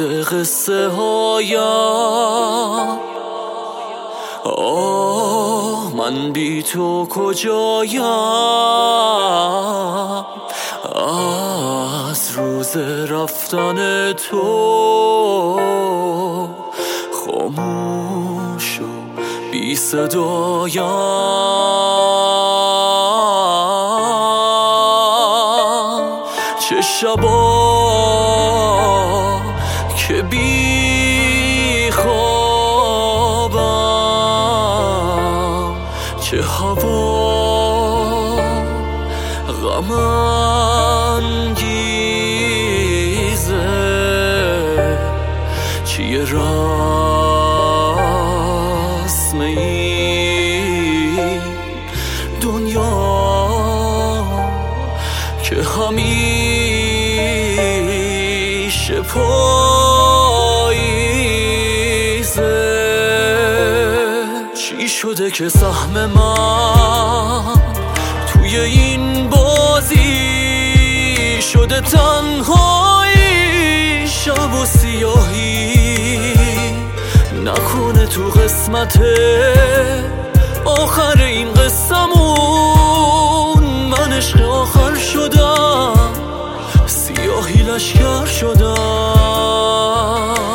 قصه هایم. من بی تو کجایم؟ از روز رفتن تو خاموش و بی صدایم. چه شبا که بی خوابم، چه هوا غم انگیزه، چیه رسم این دنیا که همیشه پاییزه. چی شده که سهم من توی این بازی شده تنهایی، شب و سیاهی؟ نکنه تو قسمت آخر این قصمون من عشق آخر شدم، سیاهی لشکر شدم.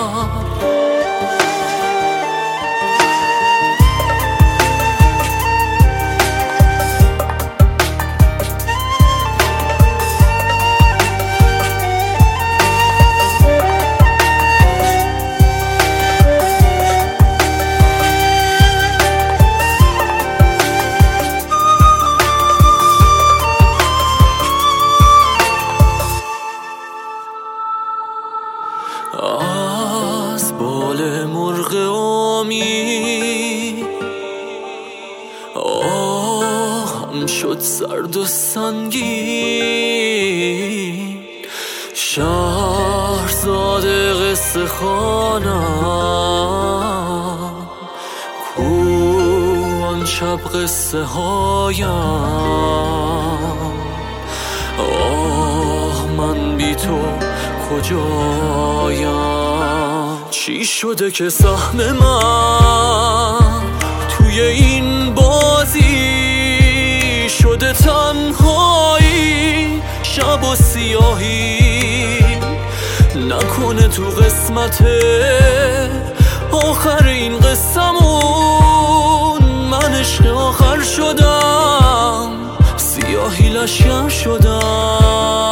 از بال مرغ امید آهم شد سرد و سنگین، شهرزاد قصه خوانم کو آن شب قصه هایم. من بی تو کجایم؟ چی شده که سهم من توی این بازی شده تنهایی، شب و سیاهی؟ نکنه تو قسمت آخر این قصمون من عشق آخر شدم، سیاهی لشکر شدم.